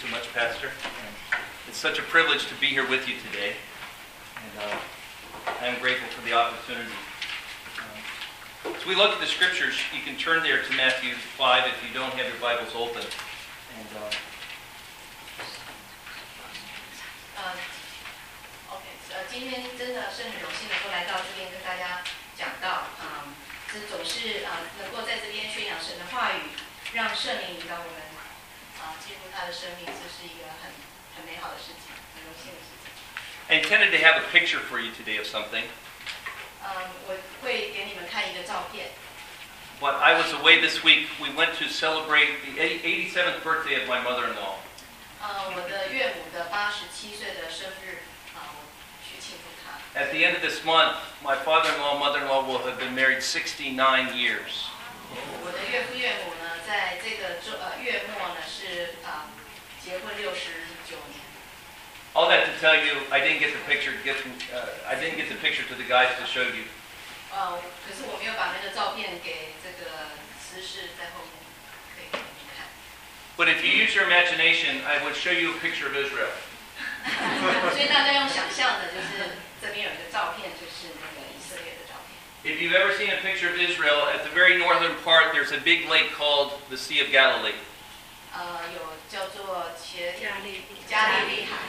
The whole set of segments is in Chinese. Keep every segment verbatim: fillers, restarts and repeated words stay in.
much, Pastor. And it's such a privilege to be here with you today. And uh, I am grateful for the opportunity. Uh, as we look at the scriptures, you can turn there to Matthew five if you don't have your Bibles open. And uh, 呃 ，OK， 呃，今天真的是很荣幸能够来到这边跟大家讲到，嗯，这总是啊、呃、能够在这边宣扬神的话语，让圣灵引导我们啊、呃、进入他的生命，这是一个很很美好的事情，很荣幸的事情。 I intended to have a picture for you today of something. 嗯，我会给你们看一个照片。 But I was away this week. We went to celebrate the eighty-seventh birthday of my mother-in-law. 呃，我的岳母的八十七岁的生日，啊、呃，我去庆祝她。 At the end of this month, my father-in-law and mother-in-law will have been married sixty-nine years. 我的岳父岳母呢，在这个周呃月末呢是啊、呃、结婚六十九年。 All that to tell you, I didn't get the picture. Get uh, I didn't get the picture to the guys to show you. 呃，可是我没有把那个照片给这个司事在后面，可以给你看。 But if you use your imagination, I would show you a picture of Israel. 所以大家用想象的，就是这边有一个照片，就是那个以色列的照片。 If you've ever seen a picture of Israel, at the very northern part, there's a big lake called the Sea of Galilee. 呃，有叫做茄加利加利利海。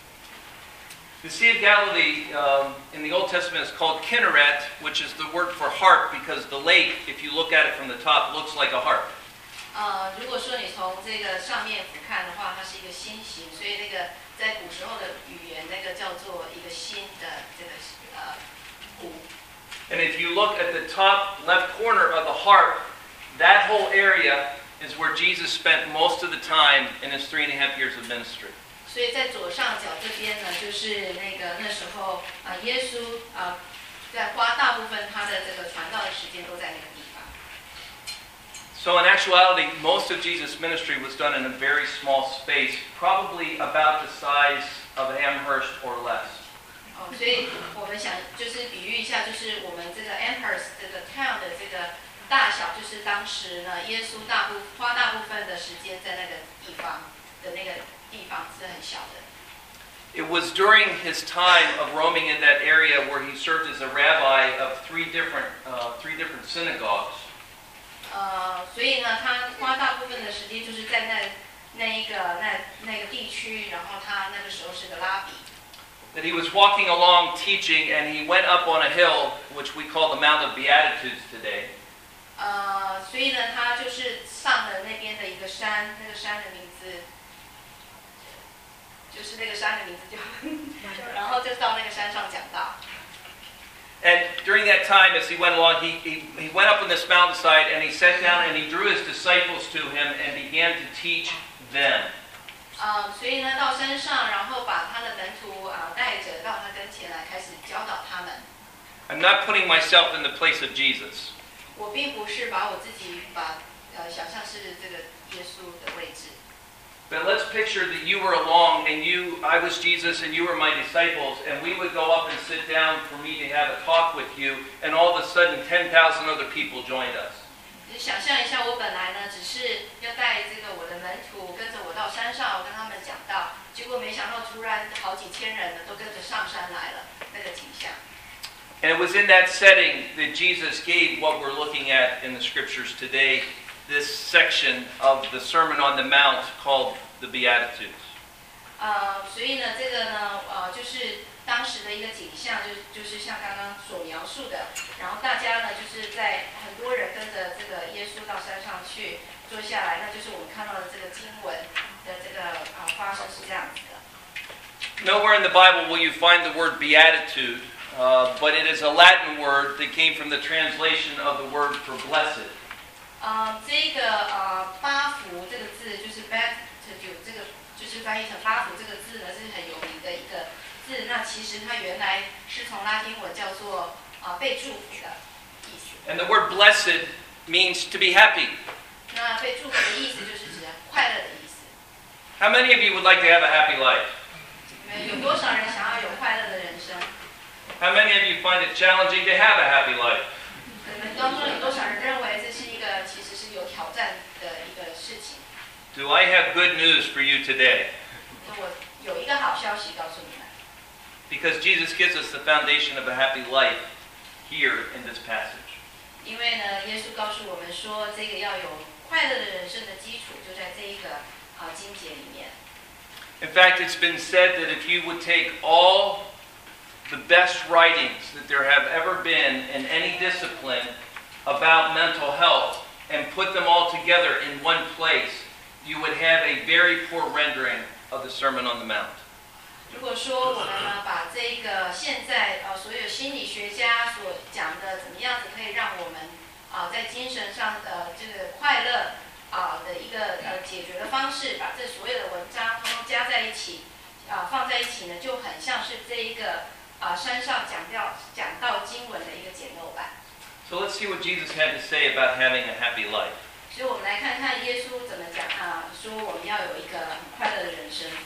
The Sea of Galilee um, in the Old Testament is called Kinneret, which is the word for harp, because the lake, if you look at it from the top, looks like a harp. 呃，如果说你从这个上面俯瞰的话，它是一个心形，所以那个在古时候的语言，那个叫做一个心的这个呃鼓。 And if you look at the top left corner of the harp, that whole area is where Jesus spent most of the time in his three and a half years of ministry. 所以在左上角这边呢，就是那个那时候啊、呃，耶稣啊、呃，在花大部分他的这个传道的时间都在那个地方。 So in actuality, most of Jesus' ministry was done in a very small space, probably about the size of Amherst or less. 哦，所以我们想就是比喻一下，就是我们这个 Amherst 这个 town 的这个大小，就是当时呢，耶稣大部花大部分的时间在那个地方的那个地方是很小的。 It was during his time of roaming in that area where he served as a rabbi of three different, uh, three different synagogues. 呃，所以呢，他花大部分的时间就是在那那一个那那个地区，然后他那个时候是个拉比。 That he was walking along teaching, and he went up on a hill, which we call the Mount of Beatitudes today. 呃，所以呢，他就是上了那边的一个山，那个山的名字就是那个山的名字就，然后就到那个山上讲道。 And during that time, as he went along, he, he, he went up on this mountainside, and he sat down, and he drew his disciples to him and began to teach them. 呃，所以呢，到山上，然后把他的门徒啊、呃、带着到他跟前来，开始教导他们。 I'm not putting myself in the place of Jesus. 我并不是把我自己把呃想象是这个耶稣的位置。 But let's picture that you were along, and you, I was Jesus, and you were my disciples, and we would go up and sit down for me to have a talk with you, and all of a sudden, ten thousand other people joined us. 你想象一下，我本来呢只是要带这个我的门徒跟着我到山上，我跟他们讲道，结果没想到突然好几千人呢都跟着上山来了，那个景象。 And it was in that setting that Jesus gave what we're looking at in the scriptures today, this section of the Sermon on the Mount called the Beatitudes. 呃，所以呢，这个呢，呃，就是当时的一个景象，就就是像刚刚所描述的，然后大家呢，就是在很多人跟着这个耶稣到山上去坐下来，那就是我们看到的这个经文的这个啊、呃、发生是这样子的。 Nowhere in the Bible will you find the word beatitude, uh, but it is a Latin word that came from the translation of the word for blessed. 呃，这个呃八福这个字就是 beatitude 这个就是翻译成八福这个字呢是很有名的一个字，那其实它原来是从拉丁文叫做啊、呃、被祝福的意思。 And the word blessed means to be happy. 那被祝福的意思就是指快乐的意思。 How many of you would like to have a happy life? 有多少人想要有快乐的人生？ How many of you find it challenging to have a happy life? 你们当中有多少人认为这是一个其实是有挑战的一个事情？ Do I have good news for you today? 我有一个好消息告诉你们， Because Jesus gives us the foundation of a happy life here in this passage. 因为呢，耶稣告诉我们说，这个要有快乐的人生的基础，就在这一个啊经节里面。 In fact, it's been said that if you would take all the best writings that there have ever been in any discipline about mental health and put them all together in one place, you would have a very poor rendering of the Sermon on the Mount. 如果说我们呢，把这个现在呃所有心理学家所讲的怎么样子可以让我们啊、在精神上的这个快乐啊、的一个呃解决的方式，把这所有的文章通通加在一起啊、放在一起呢，就很像是这一个啊、山上讲到讲到经文的一个简陋版。 So let's see what Jesus had to say about having a happy life. 所以我们来看看耶稣怎么讲啊，说我们要有一个很快乐的人生。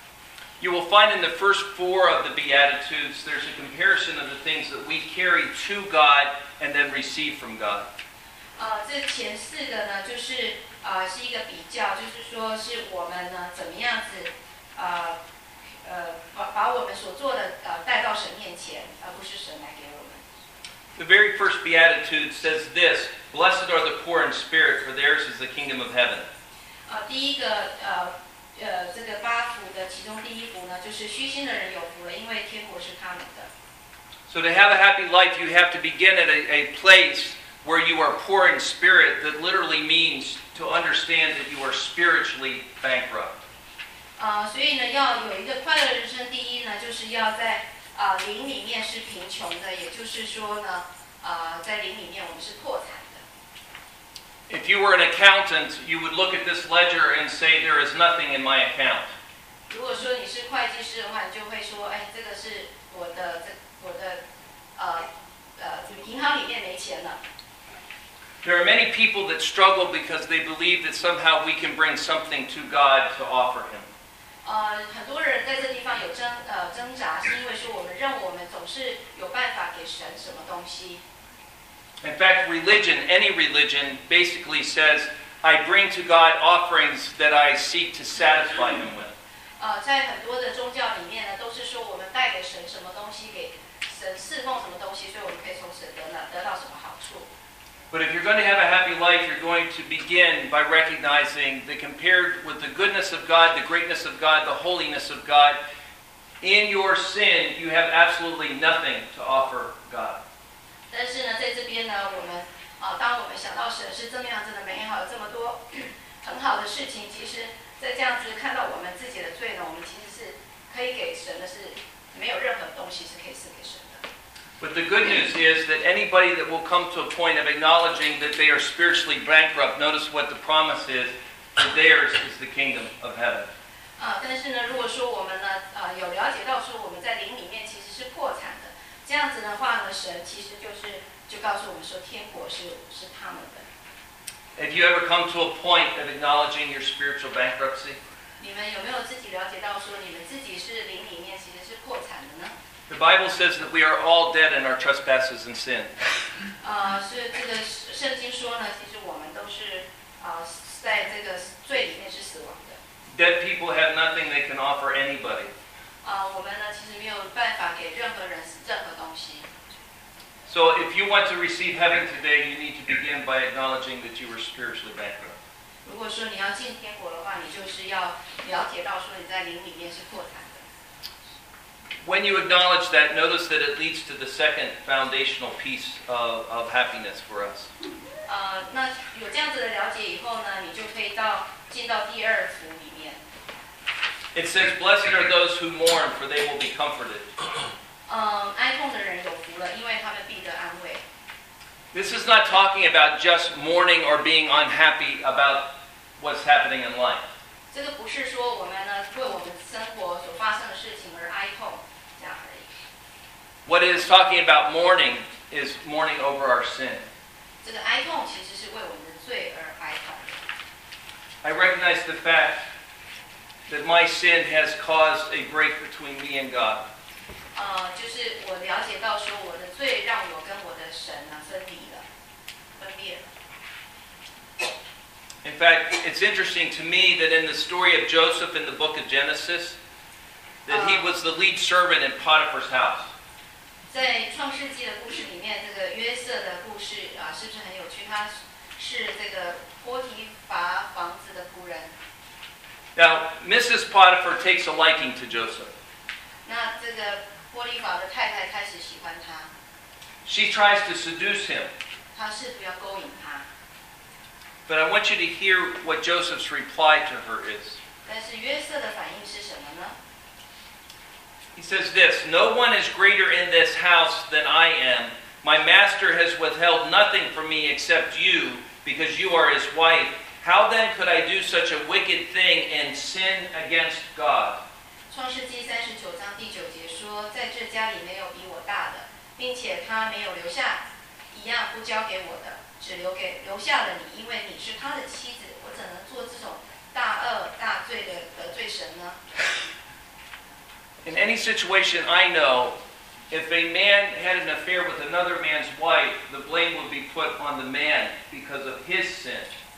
You will find in the first four of the Beatitudes, there's a comparison of the things that we carry to God and then receive from God. 呃，这前四个呢，就是啊、是一个比较，就是说是我们呢怎么样子啊呃把把我们所做的呃带到神面前，而不是神来给我们。 The very first Beatitude says this, Blessed are the poor in spirit, for theirs is the kingdom of heaven. 呃，第一个呃呃这个八福的其中第一福呢，就是虚心的人有福了，因为天国是他们的。 So to have a happy life, you have to begin at a, a place where you are poor in spirit, that literally means to understand that you are spiritually bankrupt. 呃，所以呢，要有一个快乐的人生，第一呢，就是要在啊、灵里面是贫穷的，也就是说呢，啊、在灵里面我们是破产的。 If you were an accountant, you would look at this ledger and say, there is nothing in my account. 如果说你是会计师的话，你就会说，哎，这个是我的这我的呃呃银行里面没钱了。 There are many people that struggle because they believe that somehow we can bring something to God to offer Him. 呃，很多人在这地方有挣呃挣扎，是因为说我们认为我们总是有办法给神什么东西。 In fact, religion, any religion, basically says, I bring to God offerings that I seek to satisfy Him with. 呃，在很多的宗教里面呢，都是说我们带给神什么东西，给神侍奉什么东西，所以我们可以从神得到得到什么好处。 But if you're going to have a happy life, you're going to begin by recognizing that compared with the goodness of God, the greatness of God, the holiness of God, in your sin, you have absolutely nothing to offer God. 但是呢，在这边呢，我们啊、当我们想到神是这么样子的美好，有这么多很好的事情，其实，在这样子看到我们自己的罪呢，我们其实是可以给神的，是没有任何东西是可以赐给神的。 But the good news is that anybody that will come to a point of acknowledging that they are spiritually bankrupt, notice what the promise is, that theirs is the kingdom of heaven. 啊、但是呢，如果说我们呢，啊、有了解到说我们在灵里面其实是破产的，这样子的话呢，神其实就是就告诉我们说，天国是是他们的。 Have you ever come to a point of acknowledging your spiritual bankruptcy? 你们有没有自己了解到说，你们自己是灵里面其实是破产的呢？ The Bible says that we are all dead in our trespasses and sin. 啊、是这个圣经说呢，其实我们都是啊、在这个罪里面是死亡的。 Dead people have nothing they can offer anybody. 啊、我们呢其实没有办法给任何人任何东西。 So if you want to receive heaven today, you need to begin by acknowledging that you were spiritually bankrupt. 如果说你要进天国的话，你就是要了解到说你在灵里面是破产的。 When you acknowledge that, notice that it leads to the second foundational piece of, of happiness for us. 呃，那有这样子的了解以后呢，你就可以到进到第二福里面。 It says, Blessed are those who mourn, for they will be comforted. 嗯，哀痛的人有福了，因为他们必得安慰。 This is not talking about just mourning or being unhappy about what's happening in life. 这个不是说我们呢为我们生活所发生的事情而哀痛这样而已。 What it is talking about mourning is mourning over our sin. 这个哀痛其实是为我们的罪而哀痛。 I recognize the fact that my sin has caused a break between me and God. 呃，就是我了解到说我的罪让我跟我的神呢分离了，分裂了。 In fact, it's interesting to me that in the story of Joseph in the book of Genesis, that he was the lead servant in Potiphar's house. 在创世纪的故事里面，这个约瑟的故事啊，是不是很有趣？他是这个波提乏房子的仆人。 Now, Missus Potiphar takes a liking to Joseph. 那这个波提乏的太太开始喜欢他， She tries to seduce him. 他试图要勾引他。 But I want you to hear what Joseph's reply to her is. 但是约瑟的反应是什么呢？ He says this, "No one is greater in this house than I am. My master has withheld nothing from me except you, because you are his wife. How then could I do such a wicked thing and sin against God?" 创世纪三十九章第九节说，在这家里没有比我大的，并且他没有留下一样不交给我的，只留给留下了你，因为你是他的妻子，我怎能做这种大恶大罪的得罪神呢？ In any situation I know, if a man had an affair with another man's wife, the blame would be put on the man because of his sin.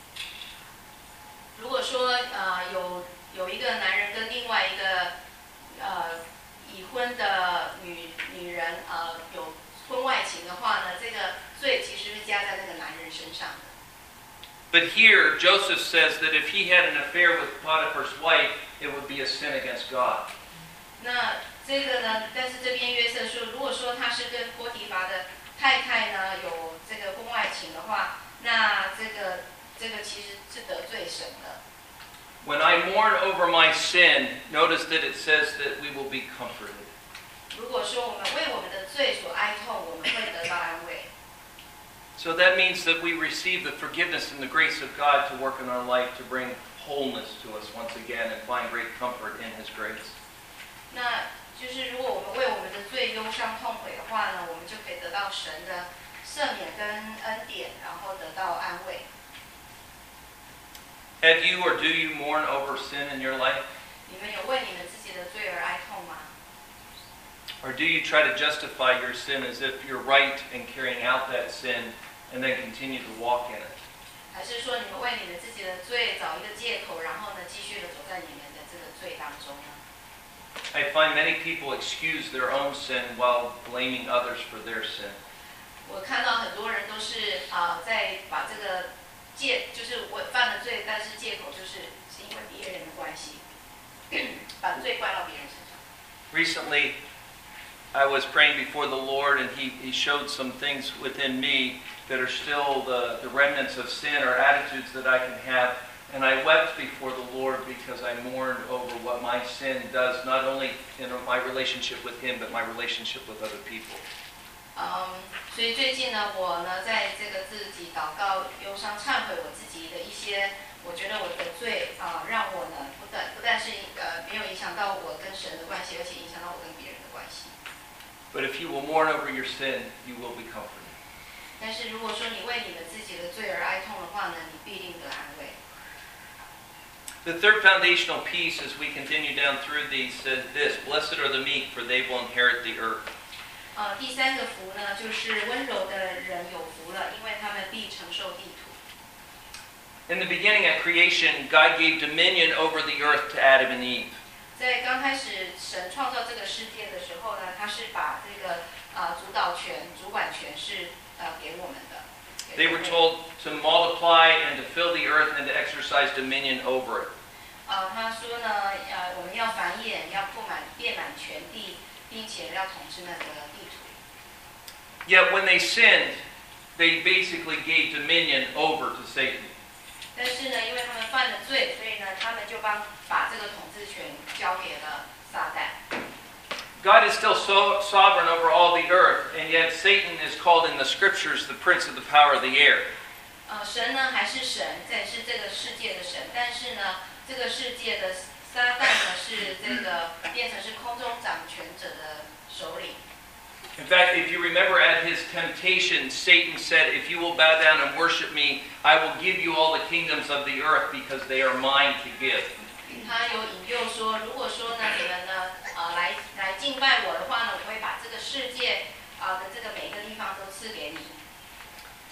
如果说呃有有一个男人跟另外一个呃已婚的女女人呃有婚外情的话呢，这个罪其实是加在那个男人身上的。 But here, Joseph says that if he had an affair with Potiphar's wife, it would be a sin against God. 那这个呢？但是这边约瑟说，如果说他是跟波提乏的太太呢有这个婚外情的话，那这个这个其实是得罪神的。 When I mourn over my sin, notice that it says that we will be comforted. 如果说我们为我们的罪所哀痛，我们会得到安慰。 So that means that we receive the forgiveness and the grace of God to work in our life to bring wholeness to us once again and find great comfort in His grace. 那就是如果我们为我们的罪忧伤痛悔的话呢，我们就可以得到神的赦免跟恩典，然后得到安慰。 Have you or do you mourn over sin in your life? 你们有为你们自己的罪而哀痛吗？ Or do you try to justify your sin as if you're right in carrying out that sin and then continue to walk in it? 还是说你们为你们自己的罪找一个借口，然后呢继续的走在你们的这个罪当中呢？ I find many people excuse their own sin while blaming others for their sin. 我看到很多人都是啊、呃，在把这个借，就是我犯了罪，但是借口就是是因为别人的关系，把罪怪到别人身上。 Recently, I was praying before the Lord, and He, he showed some things within me that are still the, the remnants of sin or attitudes that I can have. And I wept before the Lord because I mourned over what my sin does, not only in my relationship with Him, but my relationship with other people. 嗯，所以最近呢，我呢在这个自己祷告、忧伤、忏悔我自己的一些，我觉得我的罪啊、呃，让我呢不但不但是呃没有影响到我跟神的关系，而且影响到我跟别人的关系。 But if you will mourn over your sin, you will be comforted. 但是如果说你为你们自己的罪而哀痛的话呢，你必定得安慰。 The third foundational piece, as we continue down through these, says this: "Blessed are the meek, for they will inherit the earth." 呃，第三个福呢，就是温柔的人有福了，因为他们必承受地土。 In the beginning of creation, God gave dominion over the earth to Adam and Eve. 在刚开始神创造这个世界的时候呢，他是把这个呃主导权、主管权是呃给我们的。 They were told to multiply and to fill the earth and to exercise dominion over it. 呃，他说呢，呃，我们要繁衍，要布满、遍满全地，并且要统治那个地土。 Yet when they sinned, they basically gave dominion over to Satan. 但是呢，因为他们犯了罪，所以呢，他们就帮把这个统治权交给了撒旦。 God is still so sovereign over all the earth, and yet Satan is called in the scriptures the prince of the power of the air. 呃，神呢还是神，这是这个世界的神，但是呢，这个世界的撒旦呢是这个变成是空中掌权者的首领。 In fact, if you remember at his temptation, Satan said, "If you will bow down and worship me, I will give you all the kingdoms of the earth because they are mine to give." 他有引诱说，如果说呢你们呢呃来来敬拜我的话呢，我会把这个世界啊、呃、的这个每个地方都赐给你。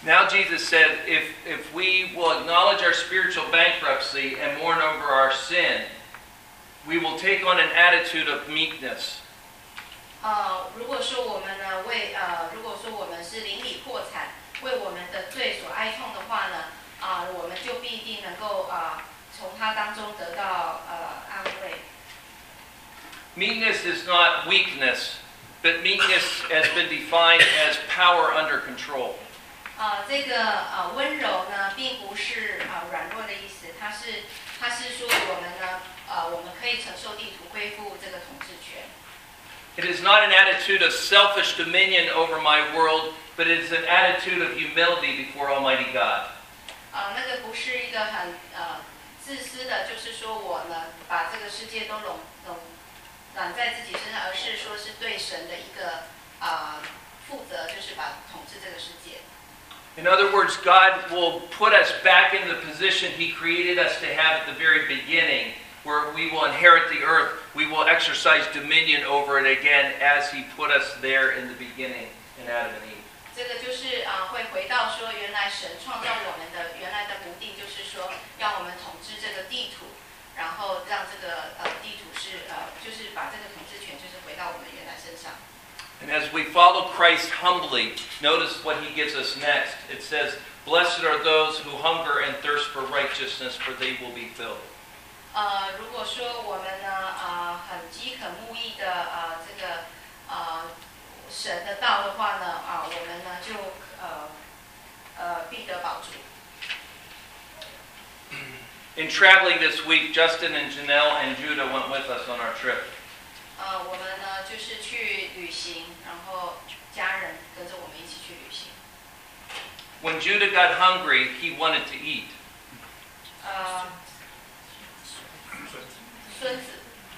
Now Jesus said, if, if we will acknowledge our spiritual bankruptcy and mourn over our sin, we will take on an attitude of meekness. 呃，如果说我们呢为呃，如果说我们是邻里破产，为我们的罪所哀痛的话呢，啊、我们就必定能够啊、从它当中得到呃安慰。 Meekness is not weakness, but meekness has been defined as power under control. 呃，这个呃温柔呢，并不是呃软弱的意思，它是它是说我们呢呃我们可以承受地图恢复这个统治权。 It is not an attitude of selfish dominion over my world, but it is an attitude of humility before Almighty God. 呃，那个不是一个很呃自私的，就是说我呢把这个世界都拢拢揽在自己身上，而是说是对神的一个啊、负责，就是把统治这个世界。 In other words, God will put us back in the position He created us to have at the very beginning, where we will inherit the earth. We will exercise dominion over it again as He put us there in the beginning in Adam and Eve. 这个就是啊、会回到说，原来神创造我们的原来的目的，就是说让我们统治这个地图，然后让这个呃地图是呃，就是把这个统治权就是回到我们原来身上。 And as we follow Christ humbly, notice what He gives us next. It says, "Blessed are those who hunger and thirst for righteousness, for they will be filled." 呃，如果说我们呢，啊、很饥渴慕义的啊、这个啊、神的道的话呢，啊、我们呢就呃呃必得饱足。 In traveling this week, Justin and Janelle and Judah went with us on our trip. 呃，我们呢就是去旅行，然后家人跟着我们一起去旅行。 When Judah got hungry, he wanted to eat. 呃，孙子，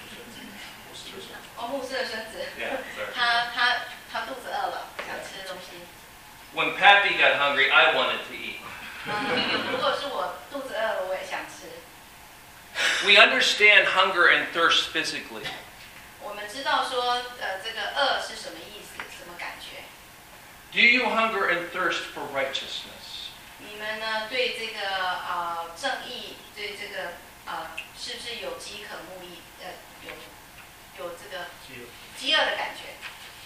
哦，牧师的孙子， Yeah, sorry. 他他他肚子饿了，想吃东西。 When Pappy got hungry, I wanted to eat. 嗯，如果是我肚子饿了，我也想吃。 We understand hunger and thirst physically. 我们知道说，呃，这个饿是什么意思，什么感觉？ Do you hunger and thirst for righteousness? 你们呢对这个啊、呃正义，对这个啊、呃是不是有饥渴慕义？呃，有有这个饥饿的感觉？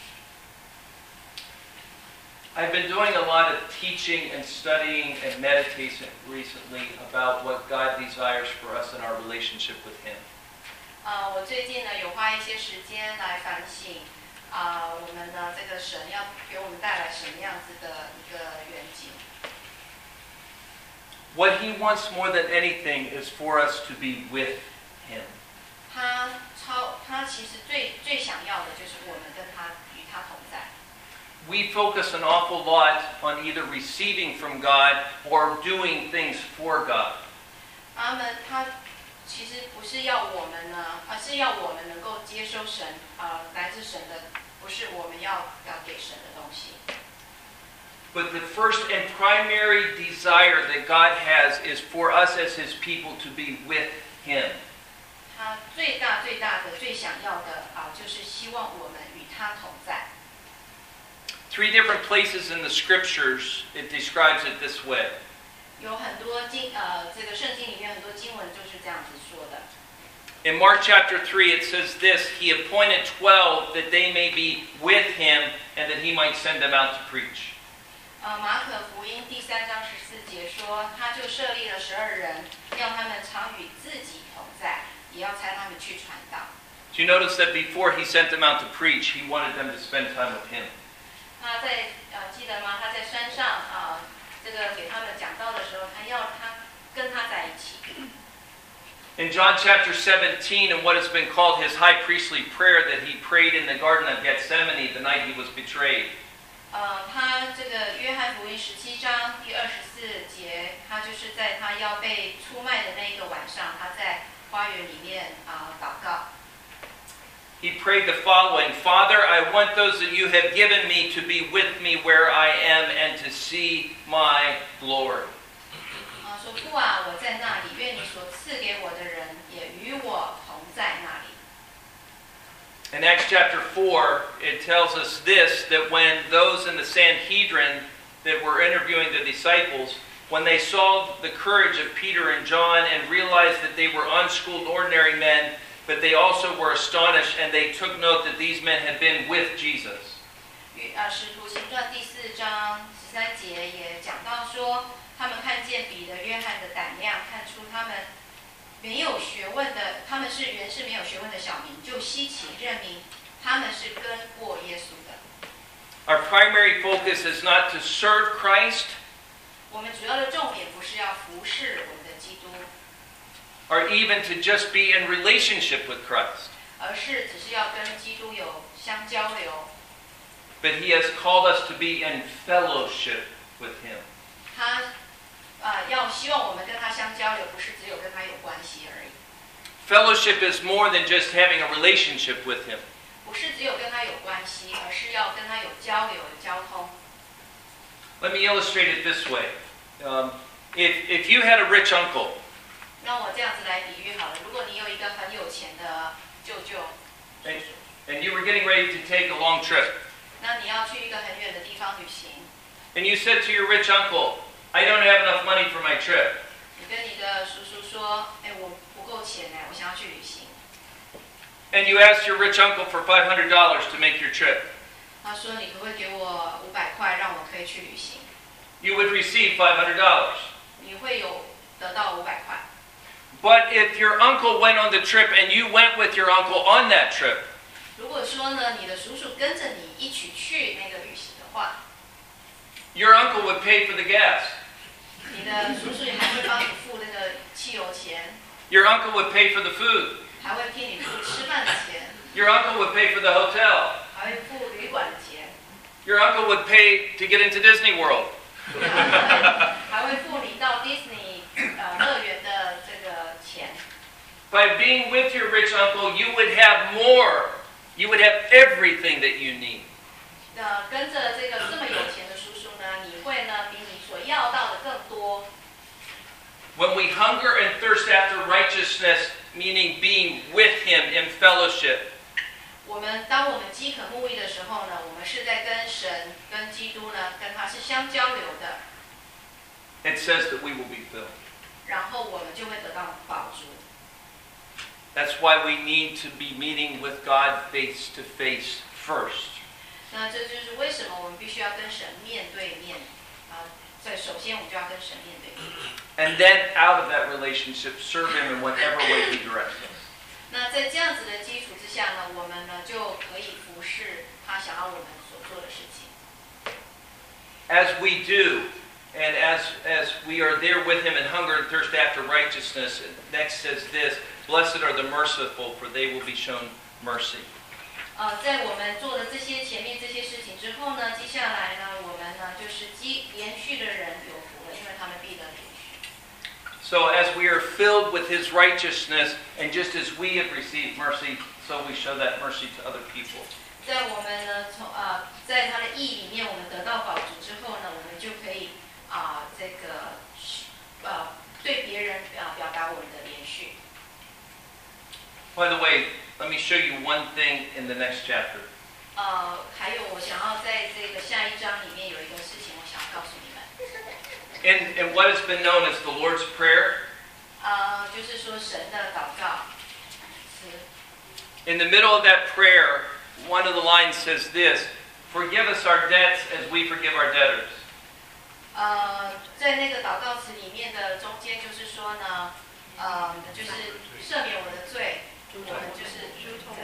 I've been doing a lot of teaching and studying and meditation recently about what God desires for us in our relationship with Him. 啊、我最近呢有花一些时间来反省啊、我们呢这个神要给我们带来什么样子的一个远景。 What He wants more than anything is for us to be with Him. 他超他其实最最想要的就是我们跟他与他同在。 We focus an awful lot on either receiving from God or doing things for God. 他们他其实不是要我们呢，而是要我们能够接收神啊、来自神的，不是我们要要给神的东西。 But the first and primary desire that God has is for us as His people to be with Him. 他最大最大的最想要的啊、就是希望我们与他同在。 Three different places in the Scriptures, it describes it this way. 有很多经呃，这个圣经里面很多经文就是这样子说的。 In Mark chapter three, it says this, He appointed twelve that they may be with Him and that He might send them out to preach. 呃，马可福音第三章十四节说，他就设立了十二人，要他们常与自己同在，也要差他们去传道。 Do you notice that before He sent them out to preach, He wanted them to spend time with Him? 他在呃记得吗？他在山上啊、这个给他们讲道的时候，他要他跟他在一起。 In John chapter seventeen, in what has been called His high priestly prayer that He prayed in the Garden of Gethsemane the night He was betrayed, 呃，他这个约翰福音十七章第二十四节，他就是在他要被出卖的那一个晚上，他在花园里面啊、祷告。 He prayed the following, Father, I want those that You have given me to be with me where I am and to see my glory. 啊，说父啊，我在那里，愿你所赐给我的人也与我同在那里。 In Acts chapter four, it tells us this, that when those in the Sanhedrin that were interviewing the disciples, when they saw the courage of Peter and John and realized that they were unschooled, ordinary men, but they also were astonished and they took note that these men had been with Jesus. 与呃《使徒行传》第四章十三节也讲到说，他们看见彼得、约翰的胆量，看出他们没有学问的，他们是原是没有学问的小民，就稀奇认明他们是跟过耶稣的。 Our primary focus is not to serve Christ, 我们主要的重点不是要服侍我们的基督， or even to just be in relationship with Christ, 而是只是要跟基督有相交流。 but He has called us to be in fellowship with Him. 他呃要希望我们跟他相交流，不是只有跟他有关系而已。 Fellowship is more than just having a relationship with Him. 不是只有跟他有关系，而是要跟他有交流、有交通。 Let me illustrate it this way. Um, if, if you had a rich uncle, 让我这样子来比喻好了，如果你有一个很有钱的舅舅、叔 and, 叔， and you were getting ready to take a long trip, 那你要去一个很远的地方旅行， and you said to your rich uncle, I don't have enough money for my trip. 你跟你的叔叔说：“哎，我不够钱哎，我想要去旅行。 And you asked your rich uncle for five hundred dollars to make your trip. ” 他说：“你可不可以给我五百块，让我可以去旅行 You would receive five hundred dollars.？” 你会有得到五百块。 But if your uncle went on the trip and you went with your uncle on that trip, 如果说呢，你的叔叔跟着你一起去那个旅行的话， your uncle would pay for the gas. 你的叔叔还会帮你付那个汽油钱， Your uncle would pay for the food. 还会替你付吃饭的钱， Your uncle would pay for the hotel. 还会付旅馆的钱， Your uncle would pay to get into Disney World. 还会付你到 Disney 呃乐园的这个钱。 By being with your rich uncle, you would have more. You would have everything that you need. 呃，跟着这个这么有钱的叔叔呢，你会呢比你所要到的更多。 When we hunger and thirst after righteousness, meaning being with Him in fellowship, 我们当我们饥渴慕义的时候呢，我们是在跟神、跟基督呢，跟他是相交流的， it says that we will be filled. 然后我们就会得到饱足。 That's why we need to be meeting with God face to face first. 那这就是为什么我们必须要跟神面对面啊。所以首先我们就要跟神面对面。 And then out of that relationship, serve Him in whatever way He directs us. 那在这样子的基础之下呢，我们呢就可以服侍他想要我们所做的事情。 As we do, and as, as we are there with Him and hunger and thirst after righteousness, next says this, Blessed are the merciful, for they will be shown mercy. 呃，在我们做了这些前面这些事情之后呢，接下来呢，我们呢就是积连续的人有福了，因为他们必得连续。 So as we are filled with His righteousness, and just as we have received mercy, so we show that mercy to other people. 在我们呢从啊、呃，在他的意里面，我们得到宝足之后呢，我们就可以啊、呃、这个呃对别人啊、呃、表达我们的连续。 By the way, let me show you one thing in the next chapter. 呃，还有我想要在这个下一章里面有一个事情，我想要告诉你们。 In, in what has been known as the Lord's Prayer, 呃，就是说神的祷告词。 in the middle of that prayer, one of the lines says this, Forgive us our debts as we forgive our debtors. 呃，在那个祷告词里面的中间，就是说呢，呃，就是赦免我的罪，我们就是如同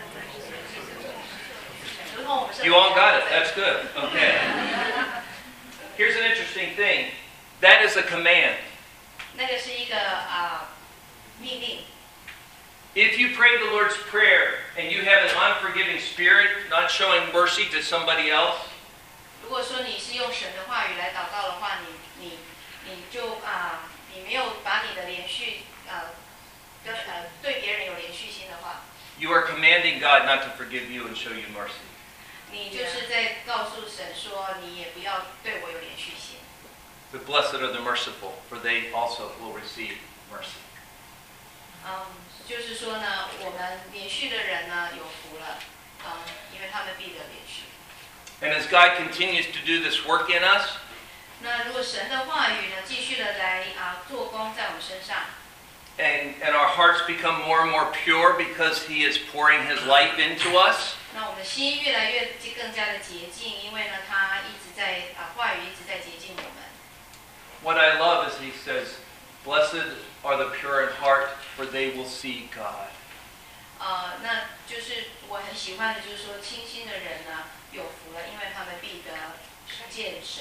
如同我们赦免。 You all got it. That's good. Okay. Here's an interesting thing. That is a command. 那个是一个啊、呃、命令。 If you pray the Lord's Prayer and you have an unforgiving spirit, not showing mercy to somebody else, 如果说你是用神的话语来祷告的话，你你你就啊、呃，你没有把你的连续呃跟呃对别人有连续性的话， you are commanding God not to forgive you and show you mercy. 你就是在告诉神说，你也不要对我有连续性。 But blessed are the merciful, for they also will receive mercy. 嗯，就是说呢，我们连续的人呢有福了，嗯，因为他们必得连续。 And as God continues to do this work in us, 那如果神的话语呢，继续的来啊做工在我们身上， And, and our hearts become more and more pure because He is pouring His life into us. 那我们的心越来越更加的洁净，因为呢，他一直在啊话语一直在洁净我们。 What I love is He says, "Blessed are the pure in heart, for they will see God." 呃，那就是我很喜欢的，就是说清心的人呢有福了，因为他们必得见神。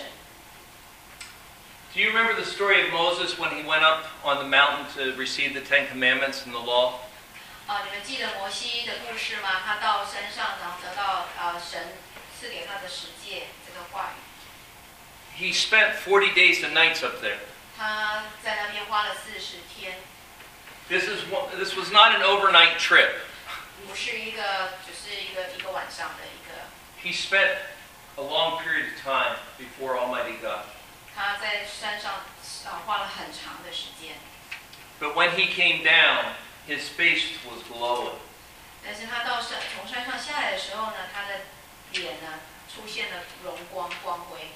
Do you remember the story of Moses when he went up on the mountain to receive the Ten Commandments and the law? 啊、你们记得摩西的故事吗？他到山上，然后得到啊、神赐给他的十诫这个话语。 He spent forty days and nights up there. 他在那边花了四十天， This is one, this was not an overnight trip. 不是一个，只是一个一个晚上的一个。 He spent a long period of time before Almighty God. 他在山上啊、花了很长的时间， But when he came down, his face was glowing. 但是他到山从山上下来的时候呢，他的脸呢出现了荣光光辉。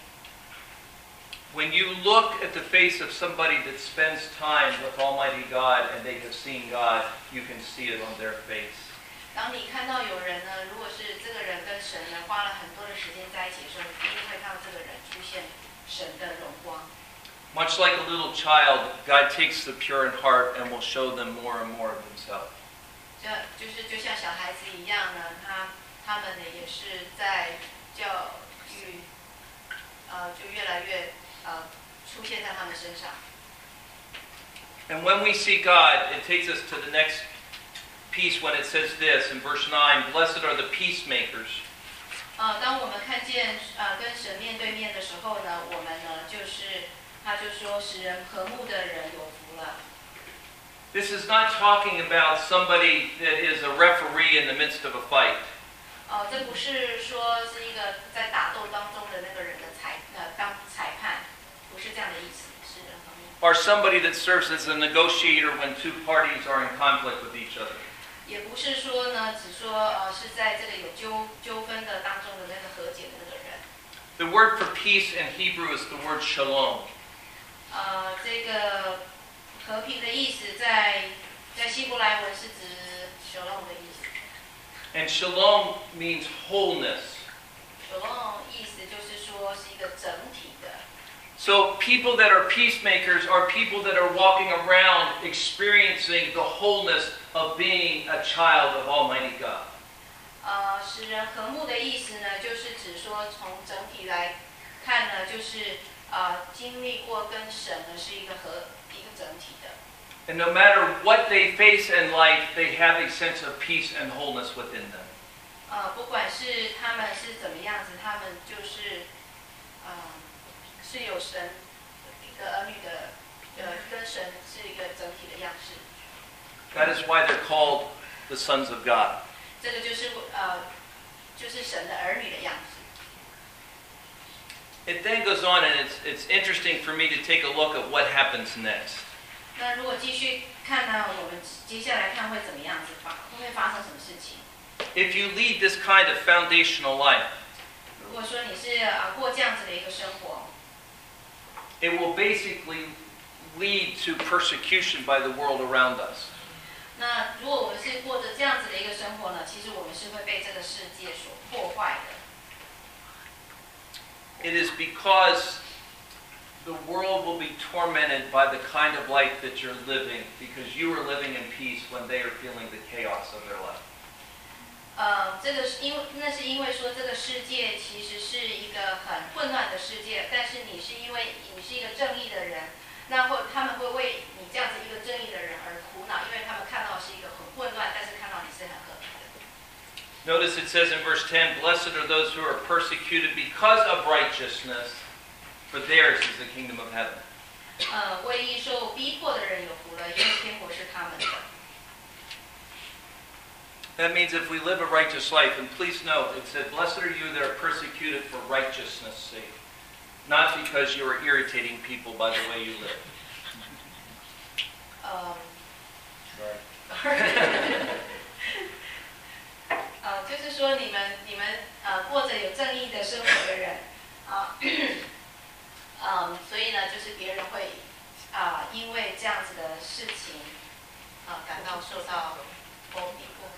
When you look at the face of somebody that spends time with Almighty God and they have seen God, you can see it on their face. 当你看到有人呢，如果是这个人跟神呢花了很多的时间在一起的时候，你一定会看到这个人出现神的荣光。 Much like a little child, God takes the pure in heart and will show them more and more of Himself. 这就是就像小孩子一样呢，他他们呢也是在教育，呃，就越来越呃出现在他们身上。 And when we see God, it takes us to the next piece when it says this in verse nine, "Blessed are the peacemakers." 呃，当我们看见呃跟神面对面的时候呢，我们呢就是他就说使人和睦的人有福了。 This is not talking about somebody that is a referee in the midst of a fight. 哦、这不是说是一个在打斗当中的那个人的裁呃当裁判，不是这样的意思，使人和睦。 Or somebody that serves as a negotiator when two parties are in conflict with each other. 也不是说呢，只说呃是在这个有纠纠纷的当中的那个和解的那个人。 The word for peace in Hebrew is the word shalom. 呃，这个和平的意思在在希伯来文是指 shalom 的意思。 And shalom means wholeness. shalom 意思就是说是一个整体的。 So people that are peacemakers are people that are walking around experiencing the wholeness of being a child of Almighty God. 呃，使人和睦的意思呢，就是指说从整体来看呢，就是呃经历过跟神呢是一个和一个整体的。 And no matter what they face in life, they have a sense of peace and wholeness within them. 呃，不管是他们是怎么样子，他们就是呃是有神一个儿女的，呃跟神是一个整体的样式。 That is why they're called the sons of God. 这个就是呃就是神的儿女的样式。 It then goes on, and it's, it's interesting for me to take a look at what happens next. 那如果继续看呢，我们接下来看会怎么样子发，会发生什么事情？ If you lead this kind of foundational life, 如果说你是啊过这样子的一个生活， it will basically lead to persecution by the world around us. 那如果我们是过着这样子的一个生活呢，其实我们是会被这个世界所破坏的。 It is because the world will be tormented by the kind of life that you're living because you are living in peace when they are feeling the chaos of their life. 呃，这个是因为那是因为说这个世界其实是一个很混乱的世界，但是你是因为你是一个正义的人，那会他们会为你这样子一个正义的人而苦恼，因为他们看到是一个很混乱，但是看到你是很和平的。 Notice it says in verse ten, "Blessed are those who are persecuted because of righteousness, for theirs is the kingdom of heaven." 呃，为义受逼迫的人有福了，因为天国是他们的。 That means if we live a righteous life, and please note, it said, "Blessed are you that are persecuted for righteousness' sake," not because you are irritating people by the way you live. 呃， Sorry. 呃，就是说你们你们呃过着有正义的生活的人，啊、呃， 因为这样子的事情，啊、感到受到攻击过。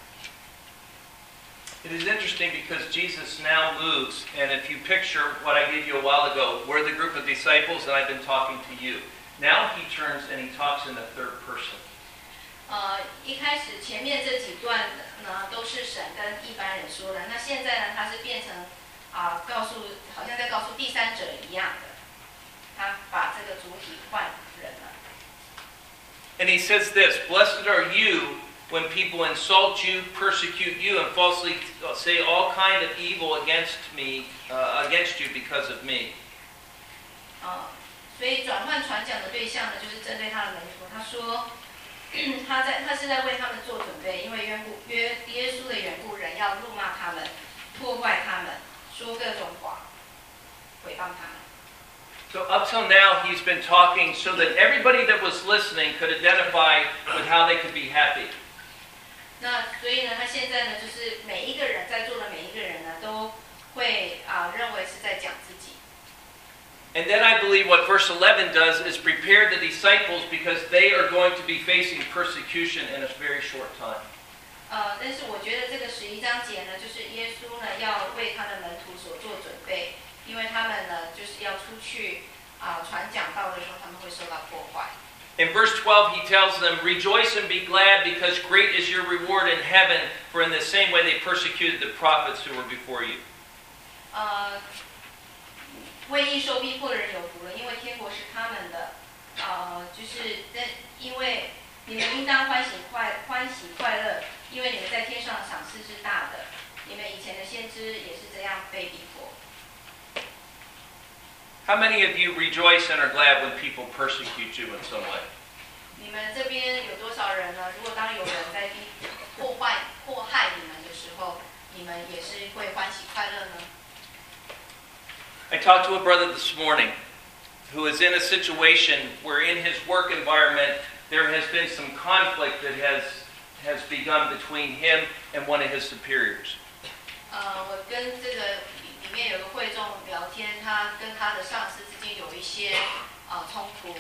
It is interesting because Jesus now moves, and if you picture what I gave you a while ago, we're the group of disciples, and I've been talking to you. Now he turns and he talks in the third person. 呃，一开始前面这几段呢都是神跟一般人说的，那现在呢，他是变成啊、告诉，好像在告诉第三者一样的，他把这个主体换人了。 And he says this, "Blessed are you when people insult you, persecute you, and falsely say all kind of evil against me, uh, against you because of me." 啊、所以转换传讲的对象呢，就是针对他的门徒。他说，他在他是在为他们做准备，因为缘故约耶稣的缘故，人要辱骂他们，破坏他们，说各种话，毁谤他们。 So up till now, he's been talking so that everybody that was listening could identify with how they could be happy. 那所以呢，他现在呢，就是每一个人在座的每一个人呢，都会啊、认为是在讲自己。 And then I believe what verse eleven does is prepare the disciples because they are going to be facing persecution in a very short time. 呃，但是我觉得这个十一章节呢，就是耶稣呢要为他的门徒所做准备，因为他们呢就是要出去啊、传讲道的时候，他们会受到破坏。 In verse twelve, he tells them, "Rejoice and be glad, because great is your reward in heaven, for in the same way they persecuted the prophets who were before you." 呃，为义受逼迫的人有福了，因为天国是他们的。呃，就是在因为你们应当欢喜快欢喜快乐，因为你们在天上的赏赐是大的。你们以前的先知也是这样被逼迫。 How many of you rejoice and are glad when people persecute you in some way? 你们这边有多少人呢？如果当有人在逼破坏、迫害你们的时候，你们也是会欢喜快乐呢？ I talked to a brother this morning who is in a situation where in his work environment there has been some conflict that has, has begun between him and one of his superiors. 呃，我跟这个里面有个会众聊天，他跟他的上司之间有一些呃冲突。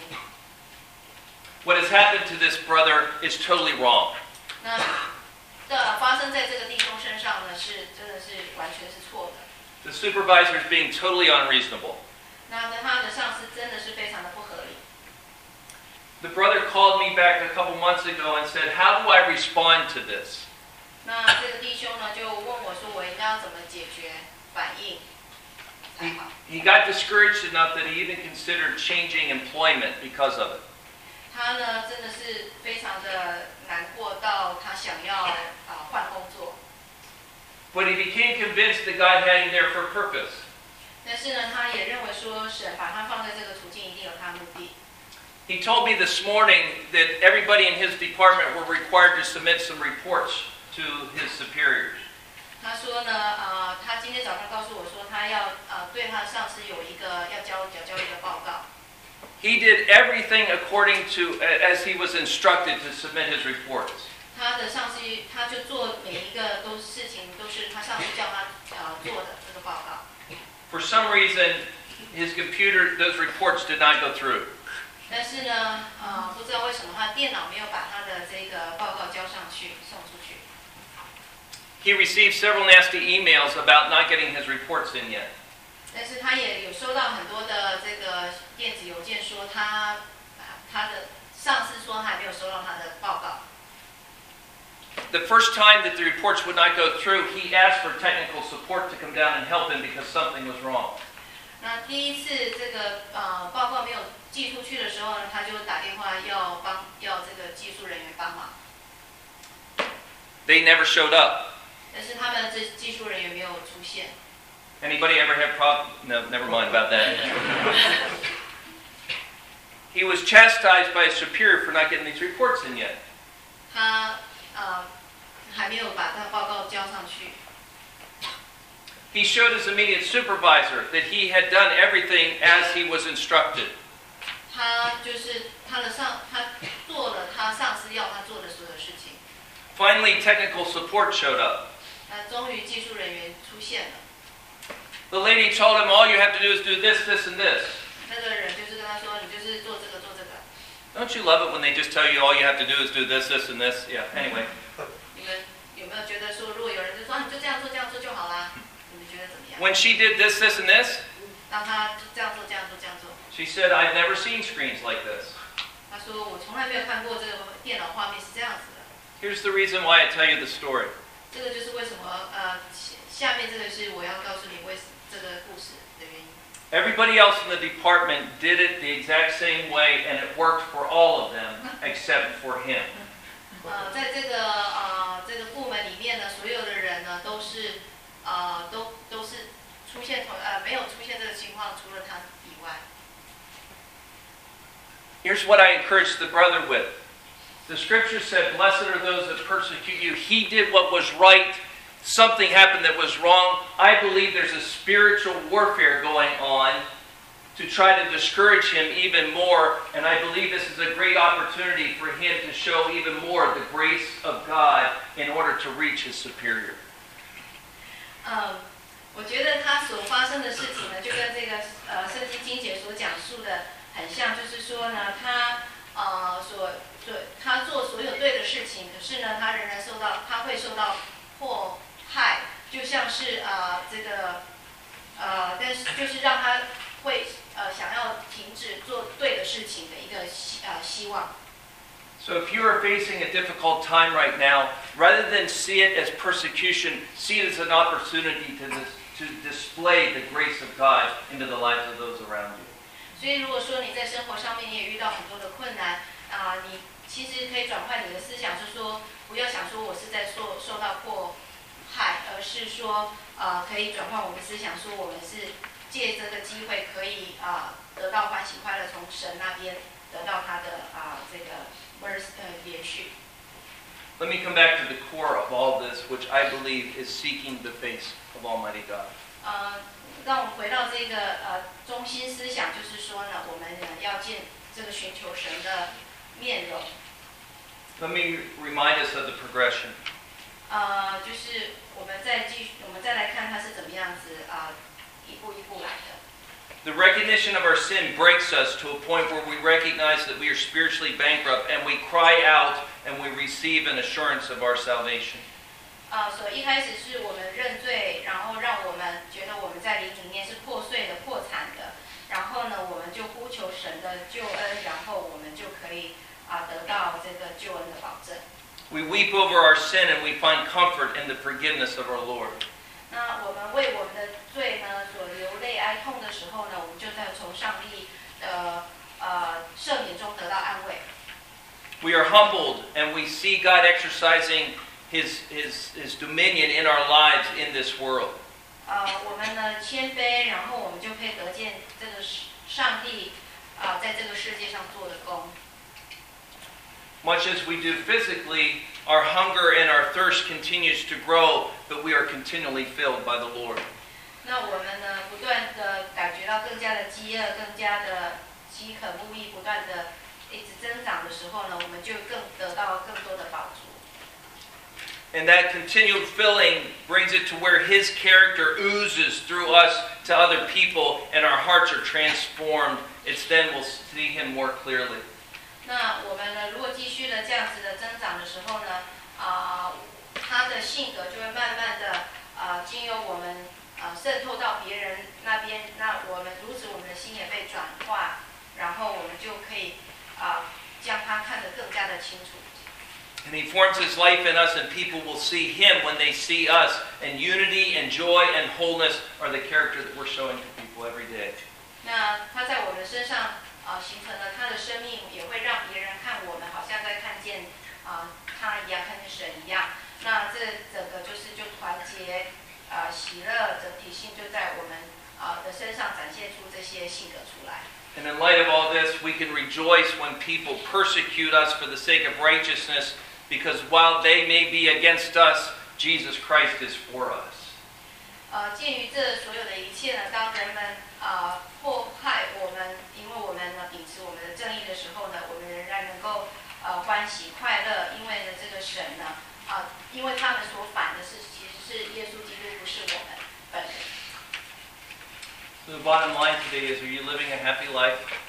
What has happened to this brother is totally wrong. 那的发生在这个弟兄身上呢，是真的是完全是错的。 The supervisor is being totally unreasonable. 那跟他的上司真的是非常的不合理。 The brother called me back a couple months ago and said, "How do I respond to this?" 那这个弟兄呢就问我说，我应该要怎么解决反应才 He, 好？ he got discouraged enough that he even considered changing employment because of it. 他呢真的是非常的难过到他想要啊、呃、换工作。 But he became convinced that God had him there for a purpose. 但是呢，他也认为说神把他放在这个处境一定有他的目的。 He told me this morning that everybody in his department were required to submit some reports to his superiors. 他说呢，呃，他今天早上告诉我说，他要呃对他的上司有一个要交要交一个报告。 He did everything according to as he was instructed to submit his reports. 他的上司他就做每一个都事情都是他上司叫他呃做的这个报告。 For some reason, his computer, those reports did not go through. 但是呢，呃，不知道为什么他电脑没有把他的这个报告交上去送出去。 He received several nasty emails about not getting his reports in yet. 但是他也有收到很多的这个电子邮件，说他他的上司说还没有收到他的报告。 The first time that the reports would not go through, he asked for technical support to come down and help him because something was wrong. 那第一次这个呃报告没有寄出去的时候呢，他就打电话要帮要这个技术人员帮忙， They never showed up. 但是他们这技术人员没有出现。 Anybody ever have problems? No, never mind about that. He was chastised by a superior for not getting these reports in yet. 他呃还没有把他的报告交上去。 He showed his immediate supervisor that he had done everything as he was instructed. 他就是他的上他做了他上司要他做的所有事情。 Finally, technical support showed up. 那终于技术人员出现了。 The lady told him, "All you have to do is do this, this, and this." 那个人就是跟他说，你就是做这个做这个。 Don't you love it when they just tell you all you have to do is do this, this, and this? Yeah, anyway. 你们有没有觉得说，如果有人就说、啊、你就这样做这样做就好啦，你们觉得怎么样？ When she did this, this, and this, 当他这样做这样做这样做， she said, I've never seen screens like this. 他说我从来没有看过这个电脑画面是这样子的。 Here's the reason why I tell you the story. 这个就是为什么呃，下面这个是我要告诉你为这个故事的原因。 Everybody else in the department did it the exact same way, and it worked for all of them except for him. 呃，在这个呃这个部门里面呢，所有的人呢都是呃都都是出现同呃没有出现这个情况，除了他以外。 Here's what I encourage the brother with. The scripture said, blessed are those that persecute you. He did what was right. Something happened that was wrong. I believe there's a spiritual warfare going on to try to discourage him even more. And I believe this is a great opportunity for him to show even more the grace of God in order to reach his superior. 嗯，我觉得他所发生的事情呢，就跟这个呃圣经经节所讲述的很像，就是说呢，他呃所所他做所有对的事情，可是呢，他仍然受到他会受到迫害，就像是呃这个呃，但是就是让他会呃想要停止做对的事情的一个希呃希望。 So if you are facing a difficult time right now, rather than see it as persecution, see it as an opportunity to, dis- to display the grace of God into the lives of those around you. 所以如果说你在生活上面你也遇到很多的困难啊、呃，你其实可以转换你的思想，就是说不要想说我是在受受到迫害，而是说呃可以转换我们的思想，说我们是借这个机会可以啊、呃、得到欢喜快乐，从神那边得到他的啊、呃、这个 mercy 呃连续。 Let me come back to the core of all this, which I believe is seeking the face of Almighty God. 呃，让我们回到这个呃中心思想，就是说呢，我们呢要见这个寻求神的面容。 Let me remind us of the progression. 呃，就是我们再继续，我们再来看它是怎么样子啊、呃，一步一步来的。 The recognition of our sin breaks us to a point where we recognize that we are spiritually bankrupt and we cry out and we receive an assurance of our salvation. 呃，所以一开始是我们认罪，然后让我们觉得我们在灵里面是破碎的、破产的，然后呢，我们就呼求神的救恩，然后我们就可以啊、呃、得到这个救恩的保证。 We weep over our sin and we find comfort in the forgiveness of our Lord. 那我们为我们的罪呢所流泪哀痛的时候呢，我们就在从上帝的呃赦免中得到安慰。 We are humbled and we see God exercising his, his, his dominion in our lives in this world. 呃，我们呢谦卑，然后我们就可以得见这个上帝啊、呃、在这个世界上做的工。 Much as we do physically, our hunger and our thirst continues to grow, but we are continually filled by the Lord. 那我们呢，不断的感觉到更加的饥饿，更加的饥渴慕义，不断的一直增长的时候呢，我们就更得到更多的饱足。 And that continued filling brings it to where His character oozes through us to other people, and our hearts are transformed. It's then we'll see Him more clearly. 那我们呢，如果继续的这样子的增长的时候呢，啊、呃，他的性格就会慢慢的啊、呃，经由我们啊、呃、渗透到别人那边，那我们如此，我们的心也被转化，然后我们就可以啊、呃、将他看得更加的清楚。 And He forms His life in us, and people will see Him when they see us. And unity and joy and wholeness are the character that we're showing to people every day. 那他在我们身上啊、呃、形成了他的生命，也会让别人看我们好像在看见啊、呃、他一样，看见神一样。那这整个就是就团结啊、呃、喜乐整体性就在我们啊、呃、的身上展现出这些性格出来。 And in light of all this, we can rejoice when people persecute us for the sake of righteousness, because while they may be against us, Jesus Christ is for us. 呃，鉴于这所有的一切呢，当人们啊、呃、迫害我们，因为我们呢秉持我们的正义的时候呢，我们仍然能够呃欢喜快乐，因为呢这个神呢啊、呃，因为他们所反的是其实是耶稣基督，不是我们本人。 So the bottom line today is, are you living a happy life?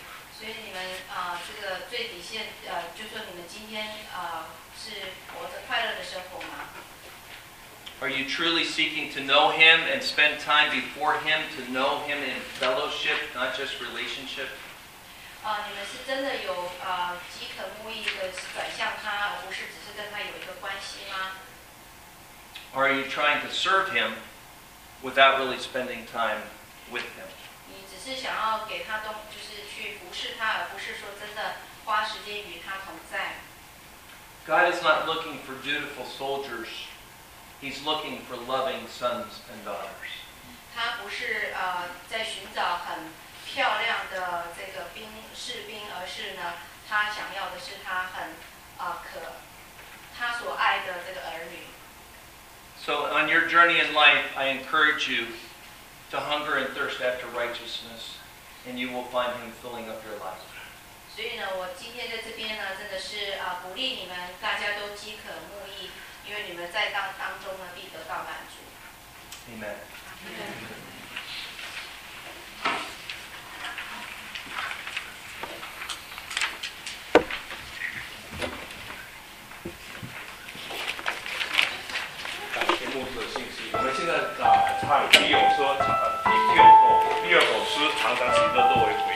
所以你们啊、呃，这个最底线呃，就说你们今天啊、呃、是活着快乐的生活吗？ Are you truly seeking to know Him and spend time before Him to know Him in fellowship, not just relationship? 啊、呃，你们是真的有啊、呃、饥渴慕义的转向他，而不是只是跟他有一个关系吗？ Or are you trying to serve Him without really spending time with Him? 你只是想要给他东，就是去服侍他，而不是说真的花时间与他同在。 God is not looking for dutiful soldiers. He's looking for loving sons and daughters. 他不是呃在寻找很漂亮的这个兵士兵，而是呢，他想要的是他很啊、呃、可他所爱的这个儿女。 So on your journey in life, I encourage you to hunger and thirst after righteousness, and you will find Him filling up your life. 所以呢，我今天在这边呢，真的是啊、呃、鼓励你们，大家都饥渴慕义，因为你们在当当中呢必得到满足。 Amen. Amen. 我们现在啊唱第六说，第六首第二首诗常常喜乐作为。